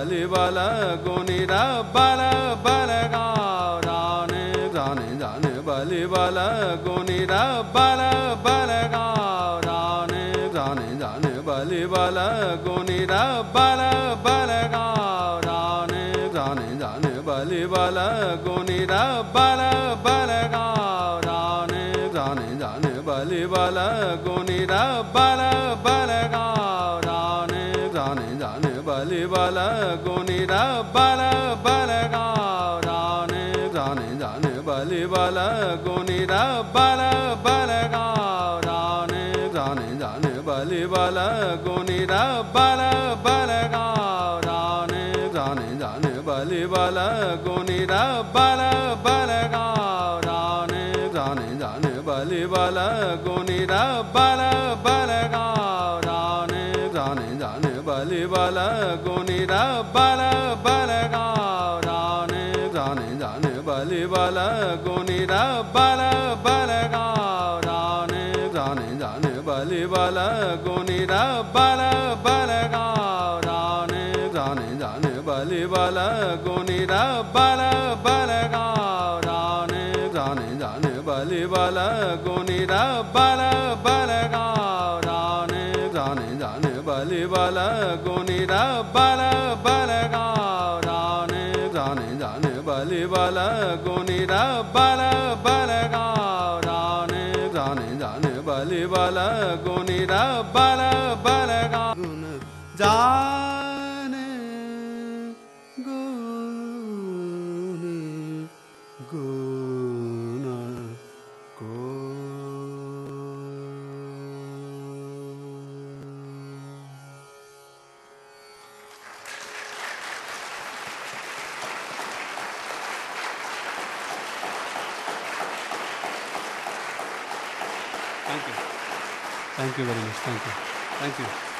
bali bala goni da bala bala ga da ne bali bala goni da bala bala ga da ne bali bala goni da bala bala ga da ne bali bala goni da bala bala ga da ne bali bala goni da bala bala ga da ne bali bala goni da bala bala ga da ne bali bala goni da bala bala ga da ne bali bala goni da bala bala ga da ne bali bala goni da bala bala ga da ne bali bala goni da bala bala ga da ne bali bala goni da bala bala ga da ne bali bala goni da bala bala ga da ne bali bala goni da bala bala ga da ne bali bala goni da bala bala ga da ne bali bala goni da bala bala ga da ne bali bala goni da bala bala ga da ne bali bala goni da bala bala ga da ne bali bala goni da bala bala ga जाने गुनी गुण को Thank you very much. Thank you.